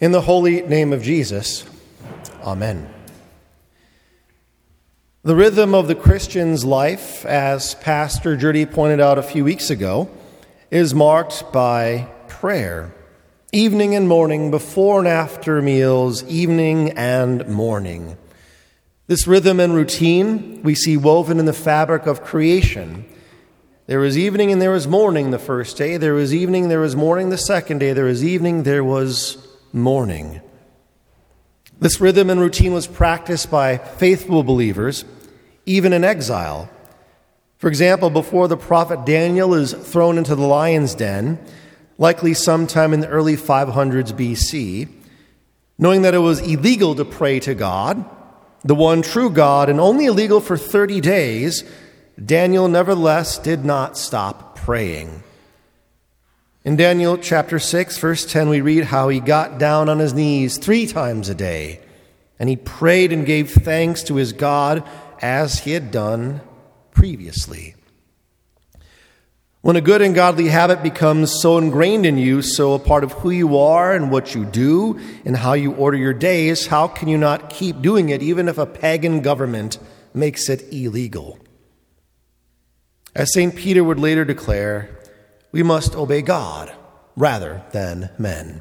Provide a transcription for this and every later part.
In the holy name of Jesus, amen. The rhythm of the Christian's life, as Pastor Judy pointed out a few weeks ago, is marked by prayer. Evening and morning, before and after meals, evening and morning. This rhythm and routine we see woven in the fabric of creation. There was evening and there was morning the first day. There was evening, there was morning the second day. There was evening, there was morning. This rhythm and routine was practiced by faithful believers, even in exile. For example, before the prophet Daniel is thrown into the lion's den, likely sometime in the early 500s BC, knowing that it was illegal to pray to God, the one true God, and only illegal for 30 days, Daniel nevertheless did not stop praying. In Daniel chapter 6, verse 10, we read how he got down on his knees 3 times a day, and he prayed and gave thanks to his God as he had done previously. When a good and godly habit becomes so ingrained in you, so a part of who you are and what you do and how you order your days, how can you not keep doing it even if a pagan government makes it illegal? As St. Peter would later declare, we must obey God rather than men.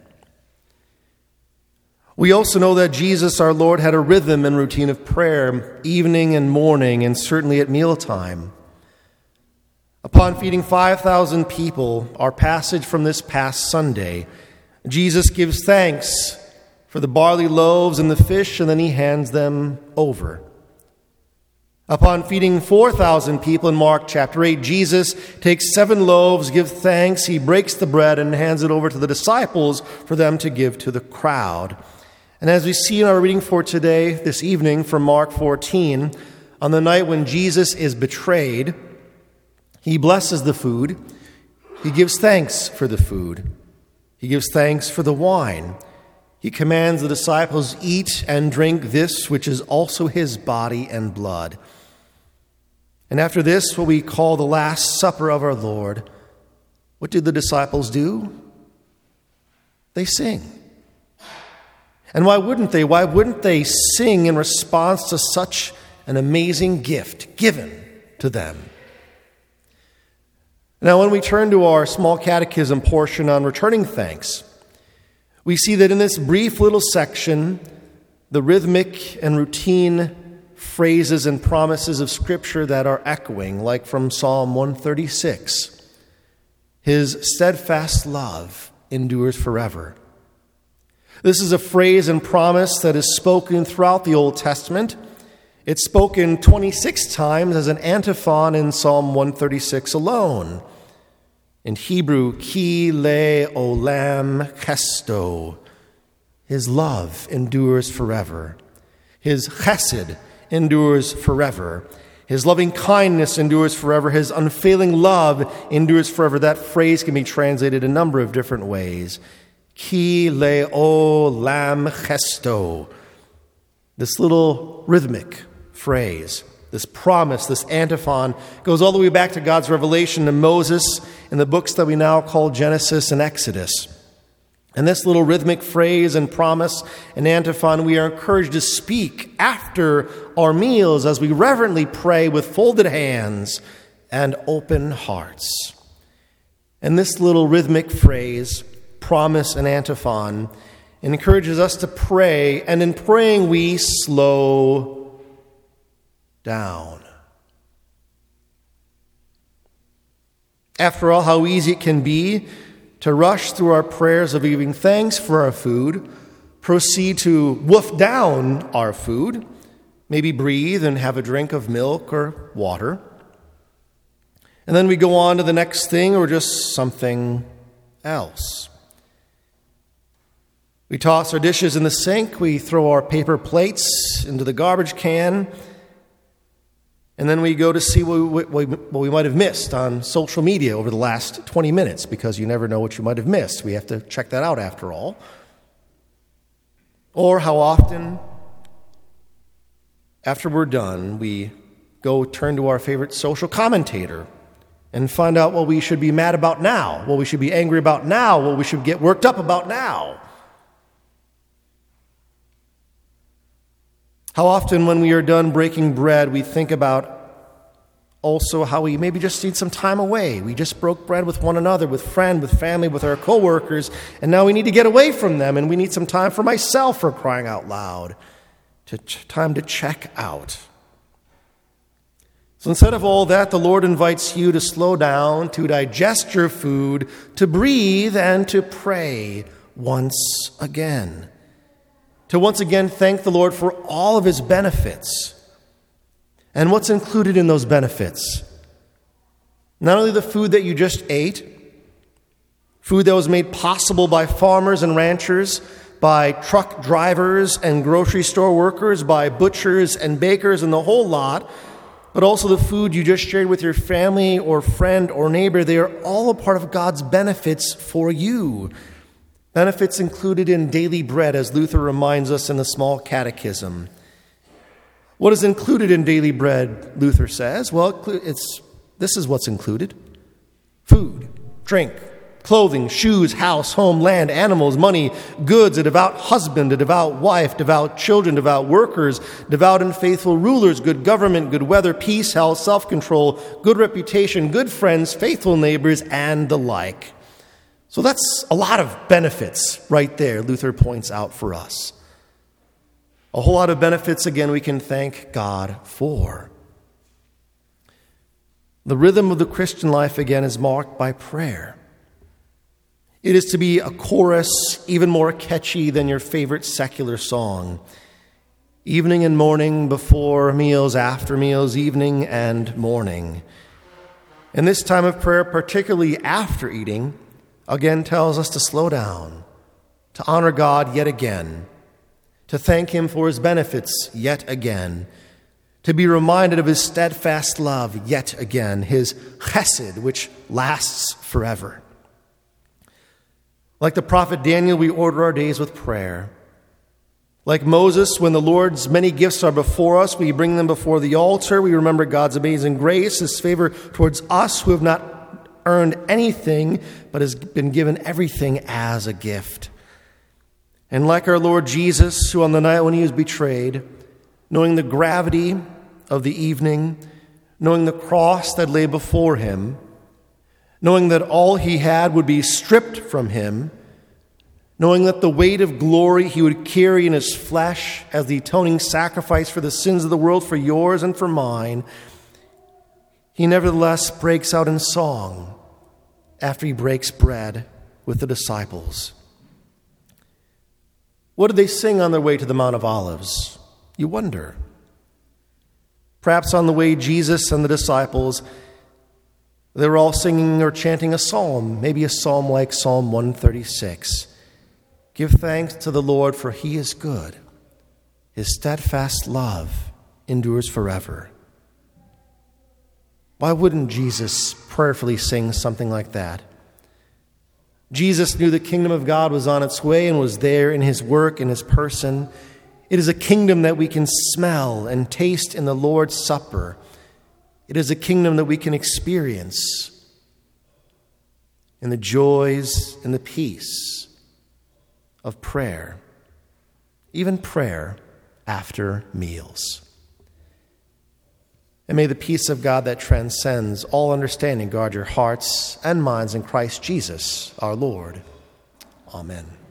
We also know that Jesus, our Lord, had a rhythm and routine of prayer, evening and morning, and certainly at mealtime. Upon feeding 5,000 people, our passage from this past Sunday, Jesus gives thanks for the barley loaves and the fish, and then he hands them over. Upon feeding 4,000 people in Mark chapter 8, Jesus takes 7 loaves, gives thanks, he breaks the bread and hands it over to the disciples for them to give to the crowd. And as we see in our reading for today, this evening from Mark 14, on the night when Jesus is betrayed, he blesses the food, he gives thanks for the food, he gives thanks for the wine. He commands the disciples, eat and drink this, which is also his body and blood. And after this, what we call the Last Supper of our Lord, what did the disciples do? They sing. And why wouldn't they? Why wouldn't they sing in response to such an amazing gift given to them? Now, when we turn to our small catechism portion on returning thanks, we see that in this brief little section, the rhythmic and routine phrases and promises of Scripture that are echoing, like from Psalm 136. His steadfast love endures forever. This is a phrase and promise that is spoken throughout the Old Testament. It's spoken 26 times as an antiphon in Psalm 136 alone. In Hebrew, ki le olam chesto. His love endures forever. His chesed endures forever. His loving kindness endures forever. His unfailing love endures forever. That phrase can be translated a number of different ways. Ki le olam chesto. This little rhythmic phrase, this promise, this antiphon, goes all the way back to God's revelation to Moses in the books that we now call Genesis and Exodus. And this little rhythmic phrase and promise and antiphon we are encouraged to speak after our meals as we reverently pray with folded hands and open hearts. And this little rhythmic phrase, promise and antiphon, encourages us to pray, and in praying we slow down. After all, how easy it can be to rush through our prayers of giving thanks for our food, proceed to wolf down our food, maybe breathe and have a drink of milk or water, and then we go on to the next thing or just something else. We toss our dishes in the sink, we throw our paper plates into the garbage can, and then we go to see what we might have missed on social media over the last 20 minutes, because you never know what you might have missed. We have to check that out after all. Or how often, after we're done, we go turn to our favorite social commentator and find out what we should be mad about now, what we should be angry about now, what we should get worked up about now. How often when we are done breaking bread, we think about also how we maybe just need some time away. We just broke bread with one another, with friend, with family, with our coworkers, and now we need to get away from them, and we need some time for myself, for crying out loud, time to check out. So instead of all that, the Lord invites you to slow down, to digest your food, to breathe, and to pray once again. To once again thank the Lord for all of his benefits. And what's included in those benefits? Not only the food that you just ate, food that was made possible by farmers and ranchers, by truck drivers and grocery store workers, by butchers and bakers and the whole lot, but also the food you just shared with your family or friend or neighbor. They are all a part of God's benefits for you. Benefits included in daily bread, as Luther reminds us in the Small Catechism. What is included in daily bread, Luther says? Well, this is what's included. Food, drink, clothing, shoes, house, home, land, animals, money, goods, a devout husband, a devout wife, devout children, devout workers, devout and faithful rulers, good government, good weather, peace, health, self-control, good reputation, good friends, faithful neighbors, and the like. So that's a lot of benefits right there, Luther points out for us. A whole lot of benefits, again, we can thank God for. The rhythm of the Christian life, again, is marked by prayer. It is to be a chorus even more catchy than your favorite secular song. Evening and morning, before meals, after meals, evening and morning. And this time of prayer, particularly after eating, again tells us to slow down, to honor God yet again, to thank him for his benefits yet again, to be reminded of his steadfast love yet again, his chesed, which lasts forever. Like the prophet Daniel, we order our days with prayer. Like Moses, when the Lord's many gifts are before us, we bring them before the altar. We remember God's amazing grace, his favor towards us who have not earned anything, but has been given everything as a gift. And like our Lord Jesus, who on the night when he was betrayed, knowing the gravity of the evening, knowing the cross that lay before him, knowing that all he had would be stripped from him, knowing that the weight of glory he would carry in his flesh as the atoning sacrifice for the sins of the world, for yours and for mine, he nevertheless breaks out in song after he breaks bread with the disciples. What did they sing on their way to the Mount of Olives? You wonder. Perhaps on the way, Jesus and the disciples, they were all singing or chanting a psalm, maybe a psalm like Psalm 136. Give thanks to the Lord, for he is good. His steadfast love endures forever. Why wouldn't Jesus prayerfully sing something like that? Jesus knew the kingdom of God was on its way and was there in his work, in his person. It is a kingdom that we can smell and taste in the Lord's Supper. It is a kingdom that we can experience in the joys and the peace of prayer, even prayer after meals. And may the peace of God that transcends all understanding guard your hearts and minds in Christ Jesus, our Lord. Amen.